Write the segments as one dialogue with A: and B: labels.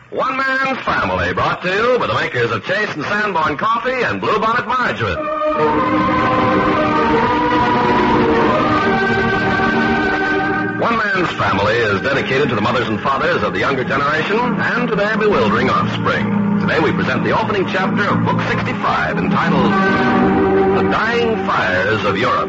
A: One Man's Family, brought to you by the makers of Chase and Sanborn Coffee and Bluebonnet Margarine. One Man's Family is dedicated to the mothers and fathers of the younger generation and to their bewildering offspring. Today we present the opening chapter of Book 65, entitled The Dying Fires of Europe.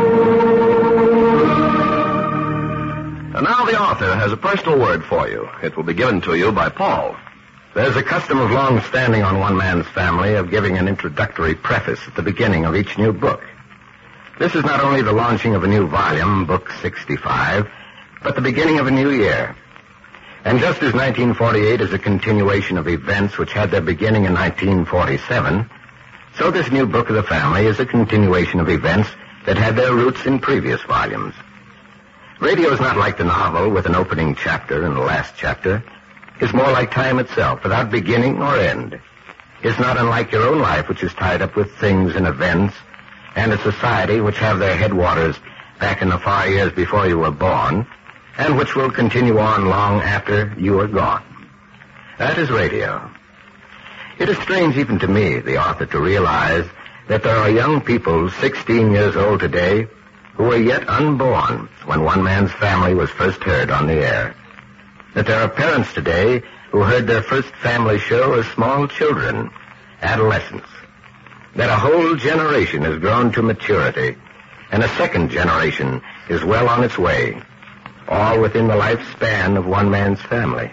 A: And now the author has a personal word for you. It will be given to you by Paul.
B: There's a custom of long standing on One Man's Family of giving an introductory preface at the beginning of each new book. This is not only the launching of a new volume, Book 65, but the beginning of a new year. And just as 1948 is a continuation of events which had their beginning in 1947, so this new book of the family is a continuation of events that had their roots in previous volumes. Radio is not like the novel with an opening chapter and a last chapter. It's more like time itself, without beginning or end. It's not unlike your own life, which is tied up with things and events, and a society which have their headwaters back in the far years before you were born, and which will continue on long after you are gone. That is radio. It is strange even to me, the author, to realize that there are young people 16 years old today who were yet unborn when One Man's Family was first heard on the air. That there are parents today who heard their first family show as small children, adolescents. That a whole generation has grown to maturity, and a second generation is well on its way, all within the lifespan of One Man's Family.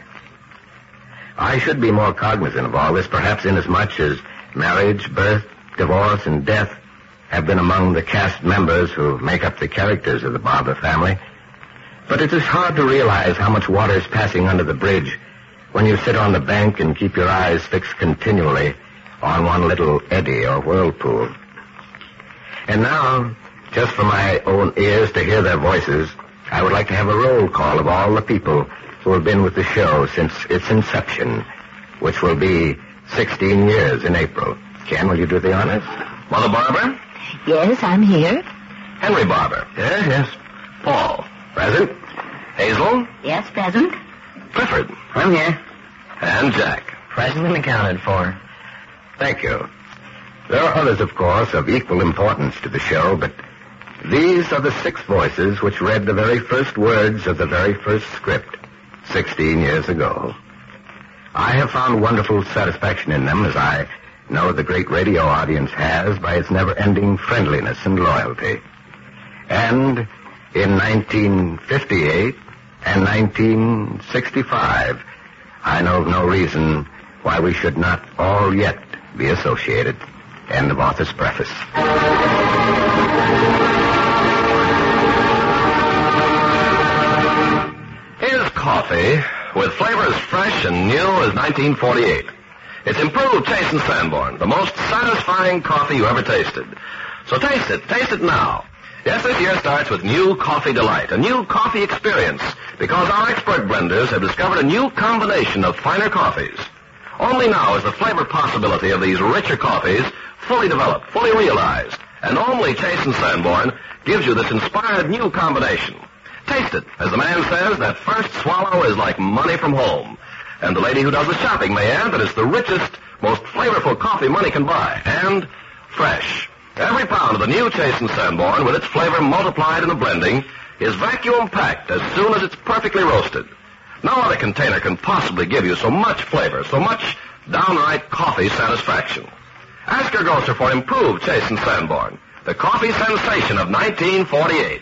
B: I should be more cognizant of all this, perhaps inasmuch as marriage, birth, divorce, and death have been among the cast members who make up the characters of the Barber family. But it is hard to realize how much water is passing under the bridge when you sit on the bank and keep your eyes fixed continually on one little eddy or whirlpool. And now, just for my own ears to hear their voices, I would like to have a roll call of all the people who have been with the show since its inception, which will be 16 years in April. Ken, will you do the honors?
A: Mother Barber?
C: Yes, I'm here.
A: Henry Barber?
B: Yes.
A: Paul?
B: Present?
A: Hazel?
C: Yes, present.
A: Clifford?
B: I'm here.
A: And Jack?
B: Present and accounted for. Thank you. There are others, of course, of equal importance to the show, but these are the 6 voices which read the very first words of the very first script 16 years ago. I have found wonderful satisfaction in them, as I know the great radio audience has, by its never-ending friendliness and loyalty. And in 1958 and 1965, I know of no reason why we should not all yet be associated. End of author's preface.
A: Here's coffee with flavors fresh and new as 1948. It's improved Chase and Sanborn, the most satisfying coffee you ever tasted. So taste it. Taste it now. Yes, this year starts with new coffee delight, a new coffee experience, because our expert blenders have discovered a new combination of finer coffees. Only now is the flavor possibility of these richer coffees fully developed, fully realized, and only Chase and Sanborn gives you this inspired new combination. Taste it. As the man says, that first swallow is like money from home. And the lady who does the shopping may add that it's the richest, most flavorful coffee money can buy. And fresh. Every pound of the new Chase and Sanborn, with its flavor multiplied in the blending, is vacuum-packed as soon as it's perfectly roasted. No other container can possibly give you so much flavor, so much downright coffee satisfaction. Ask your grocer for improved Chase and Sanborn, the coffee sensation of 1948.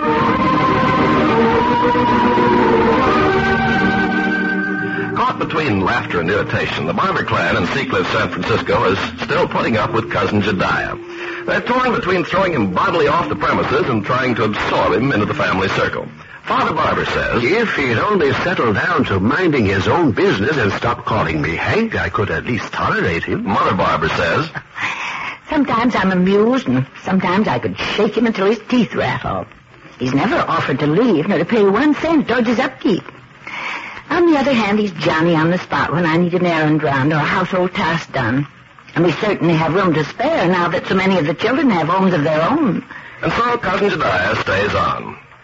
A: Caught between laughter and irritation, the Barber clan in Seacliff, San Francisco, is still putting up with Cousin Jediah. They're torn between throwing him bodily off the premises and trying to absorb him into the family circle. Father Barber says,
D: if he'd only settled down to minding his own business and stop calling me Hank, I could at least tolerate him.
A: Mother Barber says,
C: Sometimes I'm amused, and sometimes I could shake him until his teeth rattle. He's never offered to leave, nor to pay 1 cent towards his upkeep. On the other hand, he's Johnny on the spot when I need an errand round or a household task done. And we certainly have room to spare now that so many of the children have homes of their own.
A: And so Cousin Jediah stays on.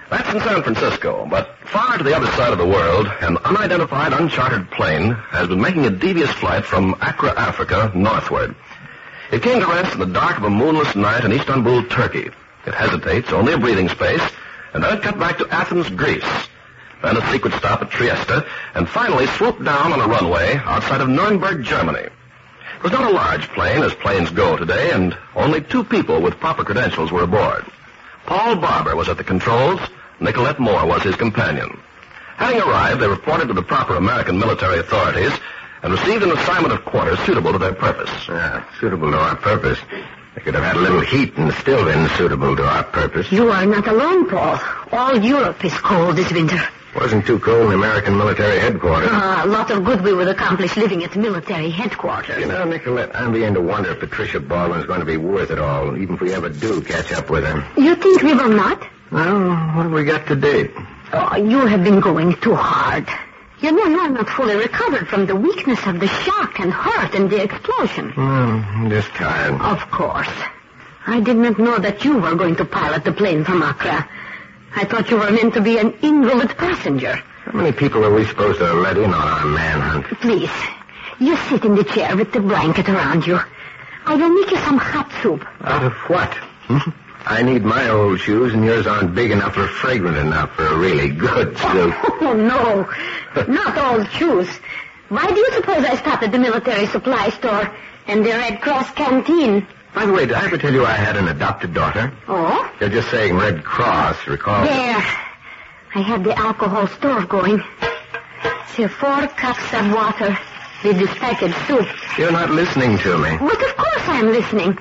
A: That's in San Francisco, but far to the other side of the world, an unidentified, uncharted plane has been making a devious flight from Accra, Africa, northward. It came to rest in the dark of a moonless night in Istanbul, Turkey. It hesitates, only a breathing space, and then it cut back to Athens, Greece. Then a secret stop at Trieste, and finally swooped down on a runway outside of Nuremberg, Germany. It was not a large plane, as planes go today, and only 2 people with proper credentials were aboard. Paul Barber was at the controls. Nicolette Moore was his companion. Having arrived, they reported to the proper American military authorities and received an assignment of quarters suitable to their purpose.
B: Suitable to our purpose. They could have had a little heat and still been suitable to our purpose.
C: You are not alone, Paul. All Europe is cold this winter.
B: Wasn't too cold in the American military headquarters.
C: A lot of good we would accomplish living at military headquarters.
B: You know, Nicolette, I'm beginning to wonder if Patricia Baldwin's going to be worth it all, even if we ever do catch up with her.
C: You think we will not?
B: Well, what have we got to date?
C: Oh, you have been going too hard. You know, you are not fully recovered from the weakness of the shock and hurt and the explosion.
B: I'm just tired.
C: Of course. I did not know that you were going to pilot the plane from Accra. I thought you were meant to be an invalid passenger.
B: How many people are we supposed to let in on our manhunt?
C: Please, you sit in the chair with the blanket around you. I will make you some hot soup.
B: Out of what? I need my old shoes, and yours aren't big enough or fragrant enough for a really good soup.
C: Oh, no. Not old shoes. Why do you suppose I stopped at the military supply store and the Red Cross canteen?
B: By the way, did I ever tell you I had an adopted daughter?
C: Oh?
B: You're just saying Red Cross, recall?
C: There. I had the alcohol stove going. See, 4 cups of water with this packaged soup.
B: You're not listening to me.
C: But of course I'm listening.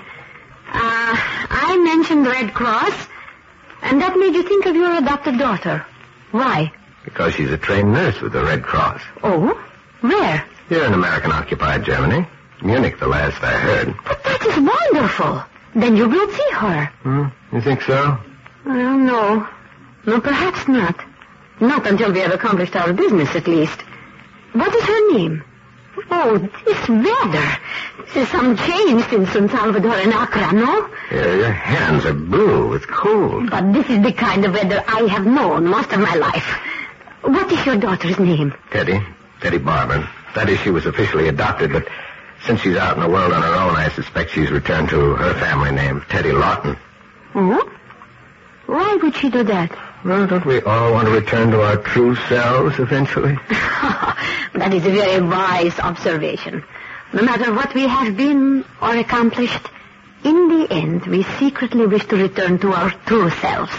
C: I mentioned Red Cross, and that made you think of your adopted daughter. Why?
B: Because she's a trained nurse with the Red Cross.
C: Oh? Where?
B: Here in American-occupied Germany. Munich, the last I heard.
C: But that is wonderful. Then you will see her.
B: You think so?
C: Well, no. No, perhaps not. Not until we have accomplished our business, at least. What is her name? Oh, this weather. There's some change since San Salvador and Accra, no?
B: Yeah, your hands are blue. It's cold.
C: But this is the kind of weather I have known most of my life. What is your daughter's name?
B: Teddy. Teddy Barber. That is, she was officially adopted, but since she's out in the world on her own, I suspect she's returned to her family name, Teddy Lawton.
C: Oh? Why would she do that?
B: Well, don't we all want to return to our true selves eventually?
C: That is a very wise observation. No matter what we have been or accomplished, in the end, we secretly wish to return to our true selves.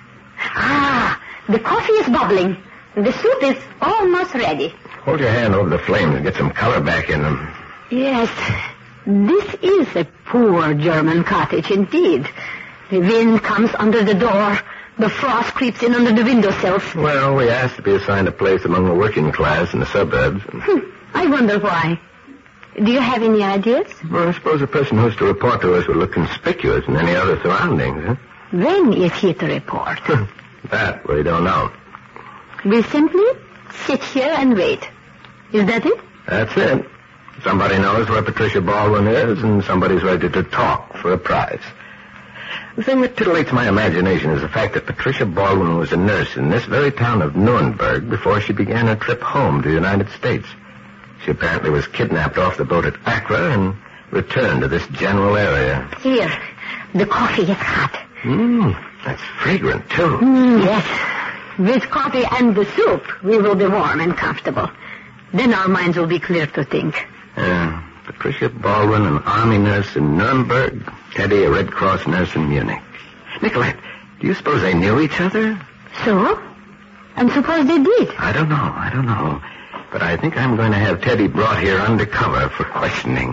C: The coffee is bubbling. The soup is almost ready.
B: Hold your hand over the flames and get some color back in them.
C: Yes, this is a poor German cottage indeed. The wind comes under the door. The frost creeps in under the windowsills.
B: Well, we asked to be assigned a place among the working class in the suburbs.
C: I wonder why. Do you have any ideas?
B: Well, I suppose a person who's to report to us would look conspicuous in any other surroundings, huh?
C: When is he to report?
B: That we don't know.
C: We simply sit here and wait. Is that it?
B: That's it. Somebody knows where Patricia Baldwin is, and somebody's ready to talk for a prize. The thing that titillates my imagination is the fact that Patricia Baldwin was a nurse in this very town of Nuremberg before she began her trip home to the United States. She apparently was kidnapped off the boat at Accra and returned to this general area.
C: Here, the coffee is hot.
B: That's fragrant, too.
C: Yes. With coffee and the soup, we will be warm and comfortable. Then our minds will be clear to think.
B: Patricia Baldwin, an army nurse in Nuremberg. Teddy, a Red Cross nurse in Munich. Nicolette, do you suppose they knew each other?
C: So? And suppose they did?
B: I don't know. But I think I'm going to have Teddy brought here undercover for questioning.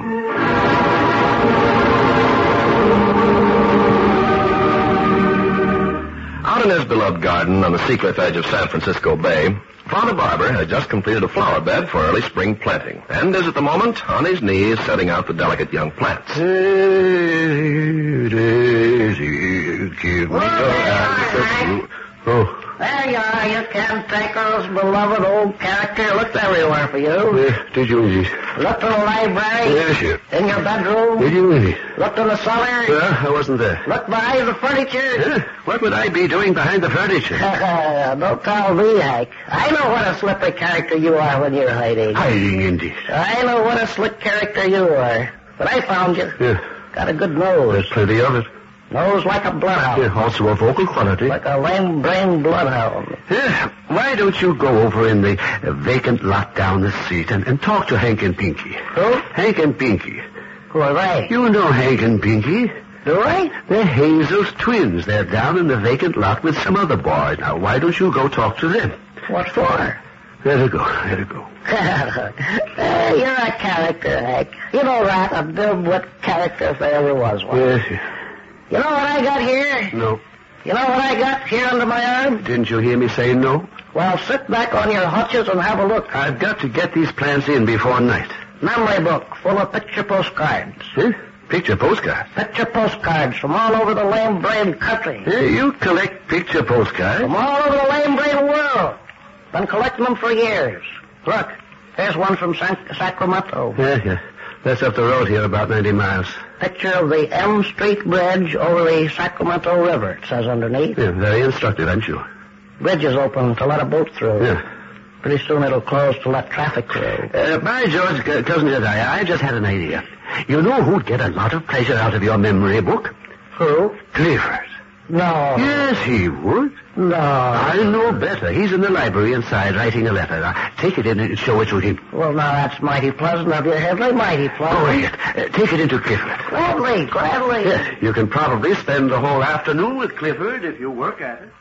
A: Out in his beloved garden on the Seacliff edge of San Francisco Bay, Father Barber has just completed a flower bed for early spring planting, and is at the moment on his knees setting out the delicate young plants.
B: Hey, Daisy, give me your answer. Oh.
E: There you are, you cantankerous, beloved old character. Looked everywhere for you.
D: Did you, indeed?
E: Looked in the library.
D: Yes, sir.
E: In your bedroom.
D: Did you, indeed?
E: Looked in the cellar.
D: Well, I wasn't there.
E: Looked behind the furniture.
D: What would I be doing behind the furniture?
E: Don't tell me, Hank. I know what a slippery character you are when you're hiding.
D: Hiding, indeed.
E: I know what a slick character you are. But I found you.
D: Yeah.
E: Got a good nose.
D: There's plenty of it.
E: Nose like a bloodhound.
D: Yeah, also a vocal quality.
E: Like a lame-brained bloodhound.
D: Yeah. Why don't you go over in the vacant lot down the street and talk to Hank and Pinky?
E: Who?
D: Hank and Pinky.
E: Who are they?
D: You know Hank and Pinky.
E: Do I?
D: They're Hazel's twins. They're down in the vacant lot with some other boy. Now, why don't you go talk to them?
E: What for?
D: Let her go. Let her go.
E: You're a character, Hank. You know that, a dimwit character if there ever was one.
D: Yes.
E: You know what I got here?
D: No.
E: You know what I got here under my arm?
D: Didn't you hear me say no?
E: Well, sit back on your hutches and have a look.
D: I've got to get these plans in before night.
E: Memory book full of picture postcards.
D: Huh? Picture postcards?
E: Picture postcards from all over the lame-brained country.
D: You collect picture postcards?
E: From all over the lame-brained world. Been collecting them for years. Look, here's one from Sacramento.
D: Yeah. That's up the road here, about 90 miles.
E: Picture of the M Street Bridge over the Sacramento River, it says underneath.
D: Yeah, very instructive, I'm sure.
E: Bridge is open to let a boat through.
D: Yeah.
E: Pretty soon it'll close to let traffic through.
D: By George, Cousin Jedidiah, I just had an idea. You know who'd get a lot of pleasure out of your memory book?
E: Who?
D: Clifford.
E: No.
D: Yes, he would.
E: No.
D: I know better. He's in the library inside writing a letter. Now, take it in and show it to him.
E: Well, now, that's mighty pleasant of you, Headley. Mighty pleasant.
D: Go ahead. Take it into Clifford.
E: Gladly.
D: Yes, you can probably spend the whole afternoon with Clifford if you work at it.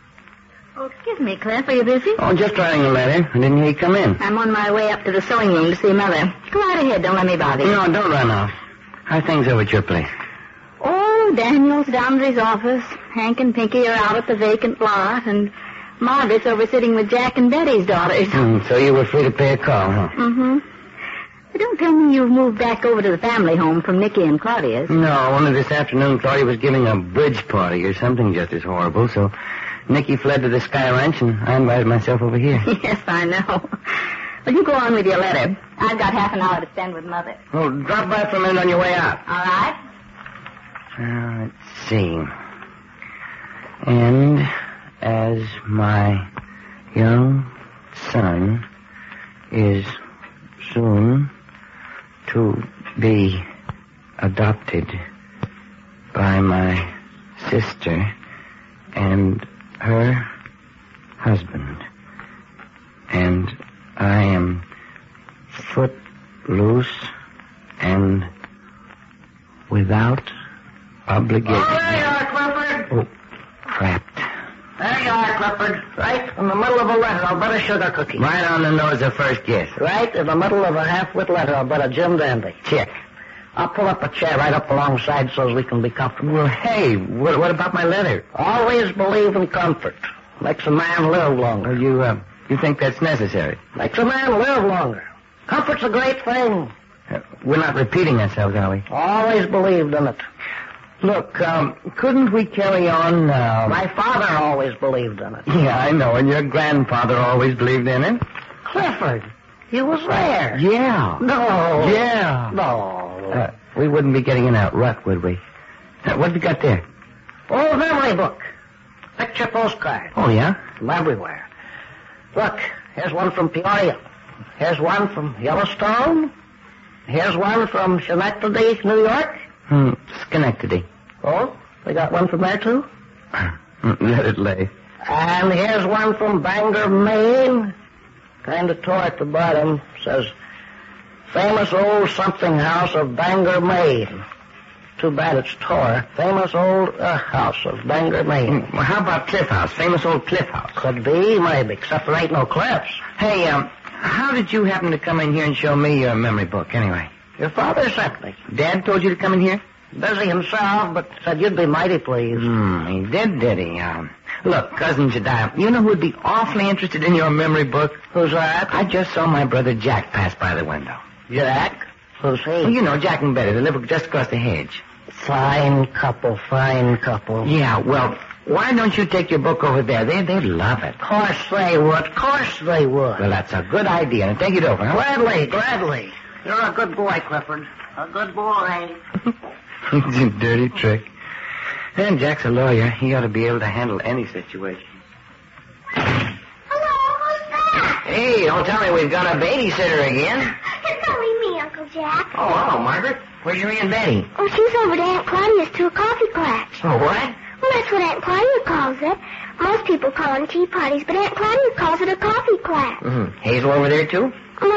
C: Oh, excuse me, Cliff. Are you busy?
E: Oh, just writing a letter. I didn't hear you come in.
C: I'm on my way up to the sewing room to see Mother. Go right ahead. Don't let me bother you.
E: No, don't run off. How are things over at your place?
C: Oh, Daniel's down at his office. Hank and Pinky are out at the vacant lot, and Margaret's over sitting with Jack and Betty's daughters.
E: So you were free to pay a call, huh?
C: Mm-hmm. But don't tell me you've moved back over to the family home from Nicky and Claudia's.
E: No, only this afternoon Claudia was giving a bridge party or something just as horrible, so Nicky fled to the Sky Ranch, and I invited myself over here.
C: Yes, I know. Well, you go on with your letter. I've got half an hour to spend with Mother.
E: Well, drop by for a minute on your way out.
C: All right.
E: Let's see. And as my young son is soon to be adopted by my sister and her husband, and I am footloose and without obligation. Oh, there you are, Clifford. Oh, trapped. There you are, Clifford. Right in the middle of a letter, I'll bet a sugar cookie.
B: Right on the nose of first guess.
E: Right in the middle of a half-wit letter, I'll bet a Jim Dandy.
B: Check.
E: I'll pull up a chair right up alongside so as we can be comfortable.
B: Well, hey, what about my letter?
E: Always believe in comfort. Makes a man live longer.
B: You think that's necessary?
E: Makes a man live longer. Comfort's a great thing.
B: We're not repeating ourselves, are we?
E: Always believed in it.
B: Look, couldn't we carry on now?
E: My father always believed in it.
B: Yeah, I know, and your grandfather always believed in it.
E: Clifford, he was there.
B: Yeah.
E: No.
B: Yeah.
E: No.
B: We wouldn't be getting in that rut, would we? What have you got there?
E: Old memory book. Picture postcard.
B: Oh, yeah?
E: From everywhere. Look, here's one from Peoria. Here's one from Yellowstone. Here's one from Schenectady, New York.
B: Schenectady.
E: Oh, we got one from there, too?
B: Let it lay.
E: And here's one from Bangor, Maine. Kind of tore at the bottom. Says, famous old something house of Bangor, Maine. Too bad it's tore. Famous old house of Bangor, Maine.
B: Well, how about Cliff House? Famous old Cliff House.
E: Could be, maybe, except there ain't no cliffs.
B: Hey, how did you happen to come in here and show me your memory book, anyway?
E: Your father sent me.
B: Dad told you to come in here?
E: Busy himself, but said you'd be mighty pleased.
B: He did he? Look, Cousin Jedidiah, you know who'd be awfully interested in your memory book?
E: Who's that?
B: I just saw my brother Jack pass by the window.
E: Jack? Who's he?
B: Well, you know, Jack and Betty. They live just across the hedge.
E: Fine couple, fine couple.
B: Yeah, well,
E: Why don't you take your book over there? They'd love it. Course they would. Course they would. Well, that's a good idea. Now take it over, huh? Gladly. You're a good boy, Clifford. A good boy.
B: It's a dirty trick. And Jack's a lawyer. He ought to be able to handle any situation.
F: Hello, who's that?
E: Hey, don't tell me we've got a babysitter again.
F: It's only me, Uncle Jack.
E: Oh, hello, Margaret. Where's your Aunt Betty?
F: Oh, she's over to Aunt Claudia's to a coffee clutch.
E: Oh, what?
F: Well, that's what Aunt Claudia calls it. Most people call them tea parties, but Aunt Claudia calls it a coffee clutch.
E: Mm-hmm. Hazel over there, too?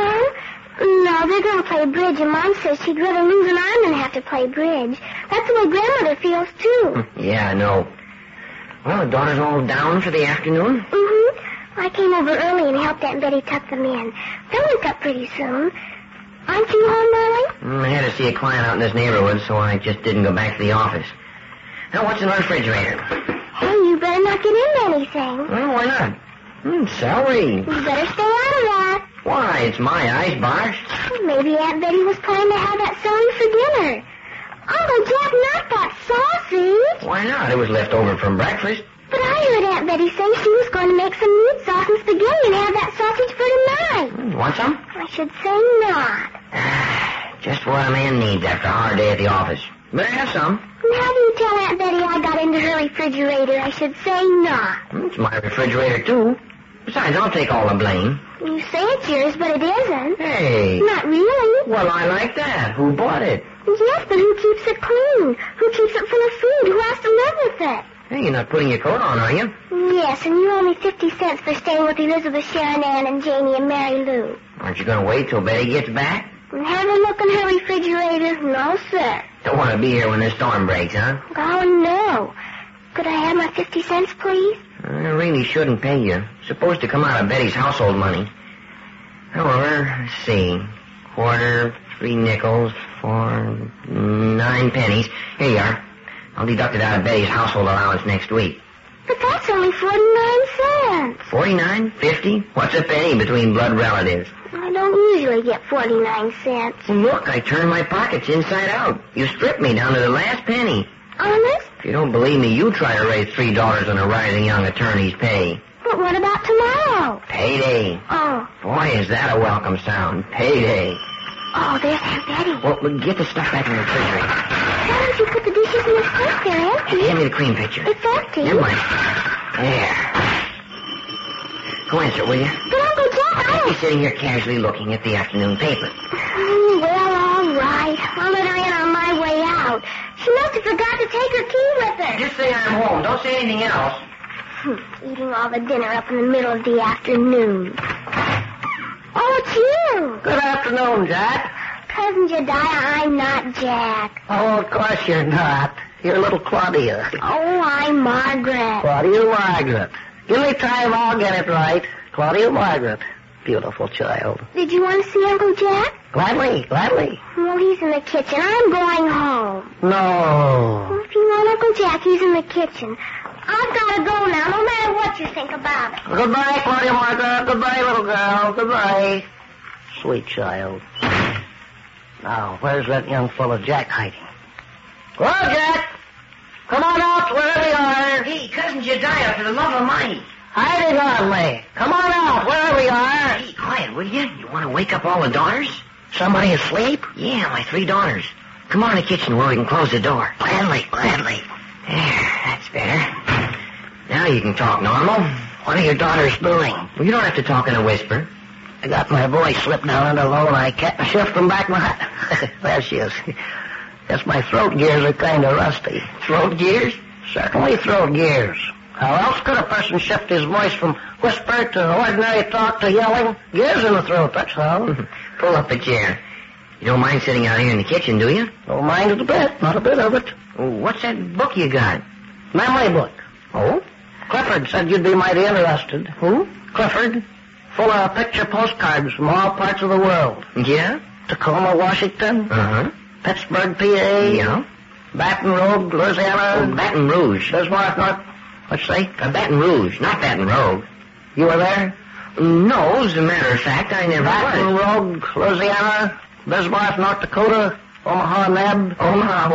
F: No, they're going to play bridge, and Mom says she'd rather lose an arm than have to play bridge. That's the way Grandmother feels, too.
E: Yeah, I know. Well, the daughter's all down for the afternoon?
F: Mm-hmm. I came over early and helped Aunt Betty tuck them in. They'll wake up pretty soon. Aren't you home, Marley?
E: I had to see a client out in this neighborhood, so I just didn't go back to the office. Now, what's in the refrigerator?
F: Hey, you better not get into anything.
E: Well, why not? Celery.
F: You better stay out of that.
E: Why, it's my ice bar.
F: Maybe Aunt Betty was planning to have that celery for dinner. Uncle Jack, not that sausage.
E: Why not? It was left over from breakfast.
F: But I heard Aunt Betty say she was going to make some meat sauce and spaghetti and have that sausage for tonight.
E: Want some?
F: I should say not.
E: Just what a man needs after a hard day at the office. Better have some.
F: And how do you tell Aunt Betty I got into her refrigerator? I should say not.
E: It's my refrigerator, too. Besides, I'll take all the blame.
F: You say it's yours, but it isn't.
E: Hey.
F: Not really.
E: Well, I like that. Who bought it?
F: Yes, but who keeps it clean? Who keeps it full of food? Who has to live with it?
E: Hey, you're not putting your coat on, are you?
F: Yes, and you owe me 50 cents for staying with Elizabeth, Sharon Ann, and Janie and Mary Lou.
E: Aren't you going to wait till Betty gets back?
F: And have a look in her refrigerator? No, sir.
E: Don't want to be here when the storm breaks, huh?
F: Oh, no. Could I have my 50 cents, please?
E: I really shouldn't pay you. It's supposed to come out of Betty's household money. However, let's see. Quarter, 3 nickels, 4, 9 pennies. Here you are. I'll deduct it out of Betty's household allowance next week.
F: But that's only 49 cents.
E: 49? 50? What's a penny between blood relatives?
F: I don't usually get 49 cents.
E: Well, look, I turned my pockets inside out. You stripped me down to the last penny.
F: Honest?
E: If you don't believe me, you try to raise $3 on a rising young attorney's pay.
F: But what about tomorrow?
E: Payday.
F: Oh.
E: Boy, is that a welcome sound. Payday.
F: Oh, there's Aunt Betty.
E: Well, get the stuff back in the refrigerator.
F: Why don't you put the dishes in the sink? They're empty.
E: Hand me the cream pitcher.
F: It's empty.
E: Never mind. There. Go answer, will you?
F: But Uncle Jack, I
E: I'll
F: don't...
E: be sitting here casually looking at the afternoon paper.
F: Well, all right. I'll let her in on my way out. She must have forgot to take her key with her.
E: Just say I'm home. Don't say anything else.
F: Eating all the dinner up in the middle of the afternoon. Oh, it's you.
E: Good afternoon, Jack.
F: Cousin Jediah, I'm not Jack.
E: Oh, of course you're not. You're little Claudia.
F: Oh, I'm Margaret.
E: Claudia Margaret. Give me time, I'll get it right. Claudia Margaret. Beautiful child.
F: Did you want to see Uncle Jack?
E: Gladly.
F: Well, he's in the kitchen. I'm going home.
E: No.
F: Well, if you want Uncle Jack, he's in the kitchen. I've got to go now, no matter what you think about it.
E: Goodbye, Claudia Margaret. Goodbye, little girl. Goodbye. Sweet child. Now, where's that young fellow Jack hiding? Well, Jack! Come on out, wherever you are. Hey, Cousin Jediah, for the love of Mike. Hiding on me. Come on out, wherever you are. Hey, quiet, will you? You want to wake up all the daughters? Somebody asleep? Yeah, my 3 daughters. Come on in the kitchen where we can close the door. Gladly. There, that's better. Now you can talk normal. What are your daughters doing? Well, you don't have to talk in a whisper. I got my voice slipped down under low and I can't shift from back my... There she is. Guess my throat gears are kind of rusty. Throat gears? Certainly throat gears. How else could a person shift his voice from whisper to ordinary talk to yelling? Gears in the throat, that's all. Pull up a chair. You don't mind sitting out here in the kitchen, do you? Don't mind it a bit. Not a bit of it. What's that book you got? Memory book. Oh? Clifford said you'd be mighty interested. Who? Clifford. Full of picture postcards from all parts of the world. Yeah? Tacoma, Washington. Uh-huh. Pittsburgh, PA. Yeah. Baton Rouge, Louisiana. Oh, Baton Rouge. Bismarck, North... What's that? Baton Rouge, not Baton Rouge. You were there? No, as a matter of fact, I never was. Baton Rouge, Louisiana, Bismarck, North Dakota, Omaha, Neb. Omaha what?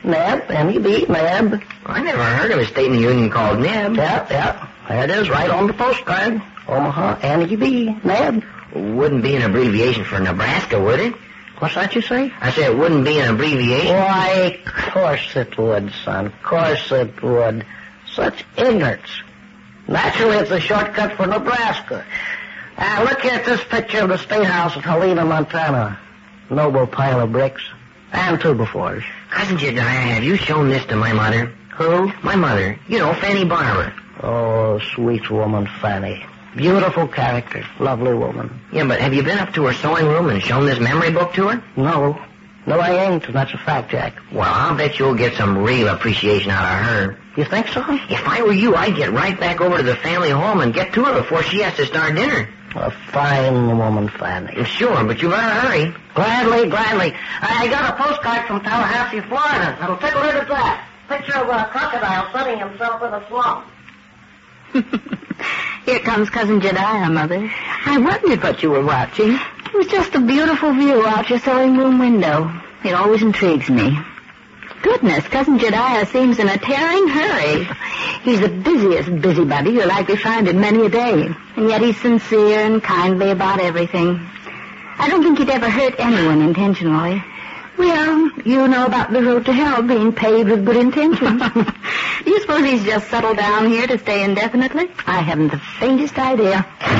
E: Neb, N-E-B, Neb.
C: I never heard of a state in the Union called Neb.
E: Yeah. There it is, right on the postcard. Omaha, N-E-B, Neb.
C: Wouldn't be an abbreviation for Nebraska, would it?
E: What's that you say?
C: I said it wouldn't be an abbreviation.
E: Why, of course it would, son. Of course it would. Such ignorance. Naturally, it's a shortcut for Nebraska. Look here at this picture of the State House at Helena, Montana. Noble pile of bricks. And 2x4s.
C: Cousin Jedediah, have you shown this to my mother?
E: Who?
C: My mother. You know, Fanny Barber.
E: Oh, sweet woman, Fanny. Beautiful character. Lovely woman.
C: Yeah, but have you been up to her sewing room and shown this memory book to her?
E: No. No, I ain't, and that's a fact, Jack.
C: Well, I'll bet you'll get some real appreciation out of her.
E: You think so?
C: If I were you, I'd get right back over to the family home and get to her before she has to start dinner.
E: A fine woman, Fanny.
C: Sure, but you better hurry.
E: Gladly. I got a postcard from Tallahassee, Florida. It'll take a look at that. Picture of a crocodile sunning himself in a swamp.
C: Here comes Cousin Jedediah, Mother. I wondered what you were watching. It was just a beautiful view out your sewing room window. It always intrigues me. Goodness, Cousin Jedediah seems in a tearing hurry. He's the busiest busybody you'll likely find in many a day. And yet he's sincere and kindly about everything. I don't think he'd ever hurt anyone intentionally. Well, you know about the road to hell being paved with good intentions. You suppose he's just settled down here to stay indefinitely? I haven't the faintest idea.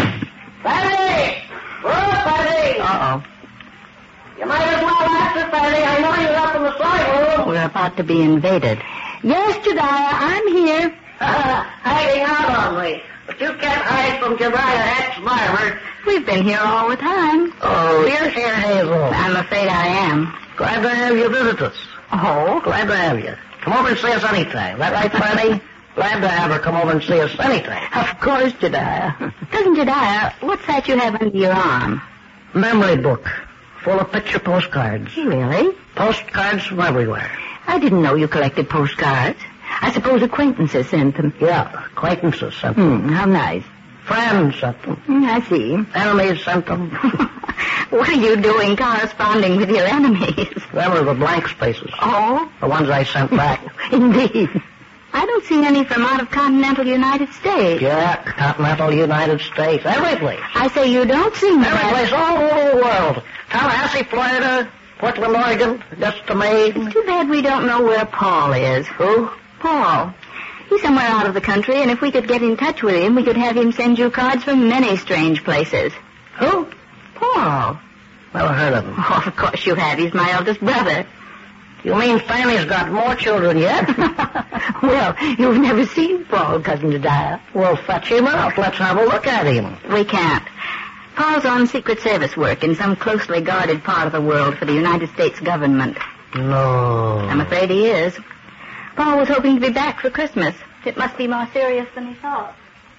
E: Fanny! Whoa, Fanny!
C: Uh-oh.
E: You might as well answer, Fanny. I know you're up in the sewing room.
C: We're about to be invaded. Yes, Jedediah, I'm here.
E: Hiding out on me. But you can't hide from Jedediah X. Barber.
C: We've been here all the time.
E: Oh, you're here, Hazel.
C: I'm afraid I am.
E: Glad to have you visit us.
C: Oh?
E: Glad to have you. Come over and see us anytime. That right, Fanny? Glad to have her come over and see us anytime.
C: Of course, Jedediah. Cousin Jedediah, what's that you have under your arm?
E: Memory book. Full of picture postcards.
C: Really?
E: Postcards from everywhere.
C: I didn't know you collected postcards. I suppose acquaintances sent them.
E: Yeah, acquaintances sent them.
C: How nice.
E: Friends sent them.
C: I see.
E: Enemies sent them.
C: What are you doing corresponding with your enemies?
E: Them are the blank spaces.
C: Oh?
E: The ones I sent back.
C: Indeed. I don't see any from out of continental United States.
E: Yeah, continental United States. Every place.
C: I say you don't see me.
E: Every place all over the world. Tallahassee, Florida, Portland, Oregon, Augusta, Maine.
C: It's too bad we don't know where Paul is.
E: Who?
C: Paul. He's somewhere out of the country, and if we could get in touch with him, we could have him send you cards from many strange places.
E: Who?
C: Paul.
E: Never heard of him.
C: Oh, of course you have. He's my eldest brother.
E: You mean Fanny's got more children yet?
C: Well, you've never seen Paul, Cousin Jedediah.
E: Well, fetch him out. Let's have a look at him.
C: We can't. Paul's on Secret Service work in some closely guarded part of the world for the United States government.
E: No.
C: I'm afraid he is. Paul was hoping to be back for Christmas. It must be more serious than he thought.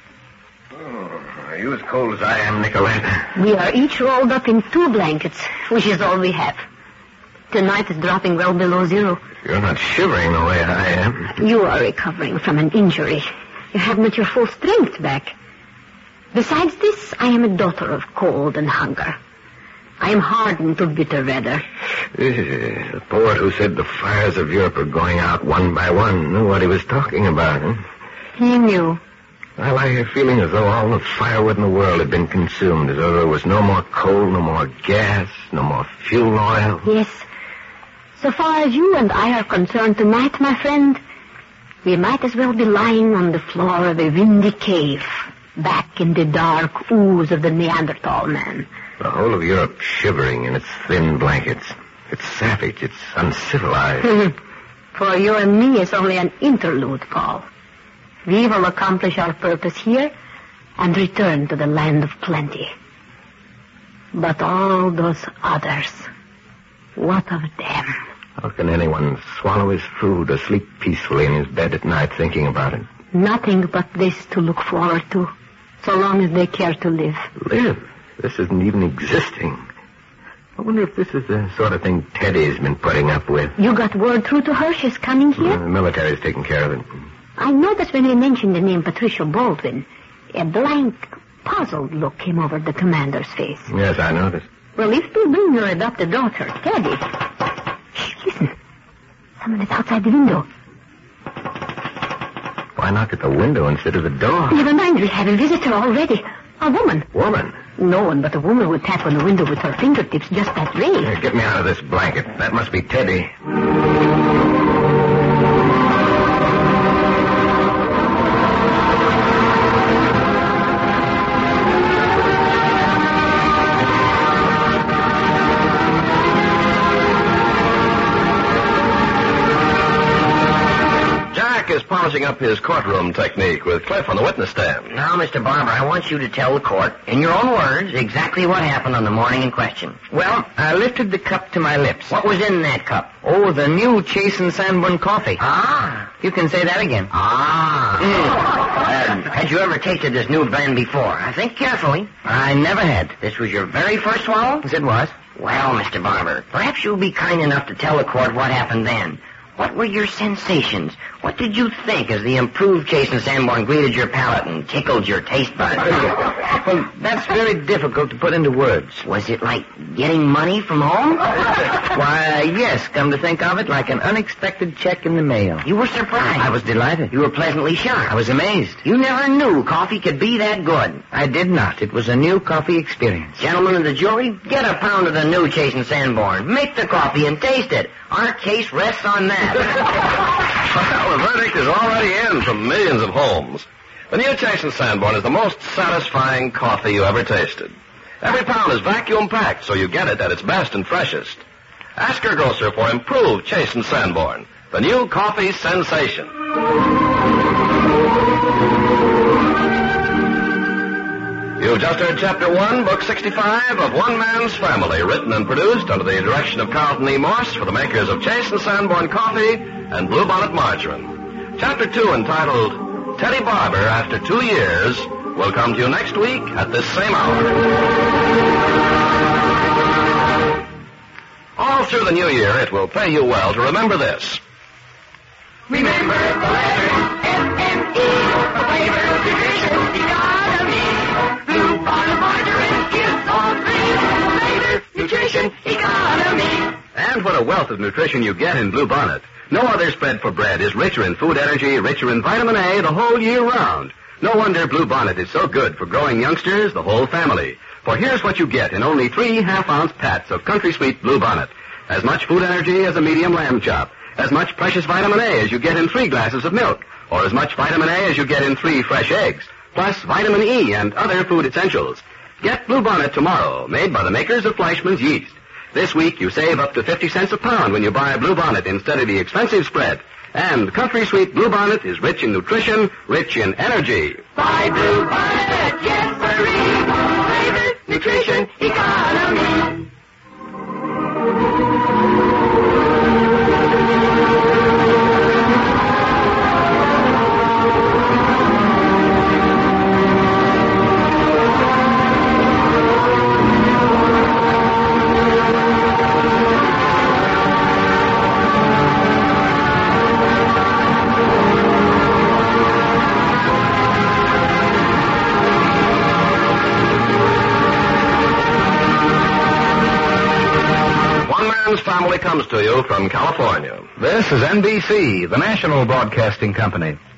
B: Oh, are you as cold as I am, Nicolette?
C: We are each rolled up in 2 blankets, which is all we have. Tonight is dropping well below zero.
B: You're not shivering the way I am.
C: You are recovering from an injury. You haven't your full strength back. Besides this, I am a daughter of cold and hunger. I am hardened to bitter weather.
B: The poet who said the fires of Europe are going out one by one knew what he was talking about, huh?
C: He knew.
B: I lie here feeling as though all the firewood in the world had been consumed, as though there was no more coal, no more gas, no more fuel oil.
C: Yes. So far as you and I are concerned tonight, my friend, we might as well be lying on the floor of a windy cave, back in the dark ooze of the Neanderthal man.
B: The whole of Europe shivering in its thin blankets. It's savage. It's uncivilized.
C: For you and me, it's only an interlude, Paul. We will accomplish our purpose here and return to the land of plenty. But all those others, what of them?
B: How can anyone swallow his food or sleep peacefully in his bed at night thinking about it?
C: Nothing but this to look forward to, so long as they care to live.
B: Live? This isn't even existing. I wonder if this is the sort of thing Teddy's been putting up with.
C: You got word through to her she's coming here?
B: The military's taking care of it.
C: I noticed when he mentioned the name Patricia Baldwin, a blank, puzzled look came over the commander's face.
B: Yes, I noticed.
C: Well, if you bring your adopted daughter, Teddy... Shh, listen. Someone is outside the window.
B: Why knock at the window instead of the door?
C: Never mind, we have a visitor already. A woman.
B: Woman?
C: No one but a woman would tap on the window with her fingertips just that way.
B: Here, get me out of this blanket. That must be Teddy.
A: Is polishing up his courtroom technique with Cliff on the witness stand.
E: Now, Mr. Barber, I want you to tell the court, in your own words, exactly what happened on the morning in question.
G: Well, I lifted the cup to my lips.
E: What was in that cup?
G: Oh, the new Chase and Sanborn coffee.
E: Ah.
G: You can say that again.
E: Had you ever tasted this new blend before? I think carefully.
G: I never had.
E: This was your very first swallow?
G: Yes, it was.
E: Well, Mr. Barber, perhaps you'll be kind enough to tell the court what happened then. What were your sensations? What did you think as the improved Chase and Sanborn greeted your palate and tickled your taste buds?
G: Well, that's very difficult to put into words.
E: Was it like getting money from home?
G: Why, yes, come to think of it, like an unexpected check in the mail.
E: You were surprised.
G: I was delighted.
E: You were pleasantly shocked.
G: I was amazed.
E: You never knew coffee could be that good.
G: I did not. It was a new coffee experience.
E: Gentlemen of the jury, get a pound of the new Chase and Sanborn. Make the coffee and taste it. Our case rests on that.
A: Well, the verdict is already in from millions of homes. The new Chase and Sanborn is the most satisfying coffee you ever tasted. Every pound is vacuum packed, so you get it at its best and freshest. Ask your grocer for improved Chase and Sanborn, the new coffee sensation. You've just heard Chapter 1, Book 65 of One Man's Family, written and produced under the direction of Carlton E. Morse for the makers of Chase and Sanborn Coffee and Bluebonnet Margarine. Chapter 2, entitled Teddy Barber After 2 Years, will come to you next week at this same hour. All through the new year, it will pay you well to remember this.
H: Remember the letters M-M-E, the flavor of nutrition economy. Bluebonnet Margarine gives all three. Flavor, nutrition, economy.
D: And what a wealth of nutrition you get in Bluebonnet. No other spread for bread is richer in food energy, richer in vitamin A the whole year round. No wonder Bluebonnet is so good for growing youngsters, the whole family. For here's what you get in only 3 half-ounce pats of Country Sweet Bluebonnet. As much food energy as a medium lamb chop. As much precious vitamin A as you get in 3 glasses of milk. Or as much vitamin A as you get in 3 fresh eggs. Plus vitamin E and other food essentials. Get Bluebonnet tomorrow, made by the makers of Fleischmann's Yeast. This week you save up to 50 cents a pound when you buy Bluebonnet instead of the expensive spread. And Country Sweet Bluebonnet is rich in nutrition, rich in energy.
H: Buy Bluebonnet, yes, sirree. Flavor, nutrition, economy.
A: Family comes to you from California.
B: This is NBC, the national broadcasting company.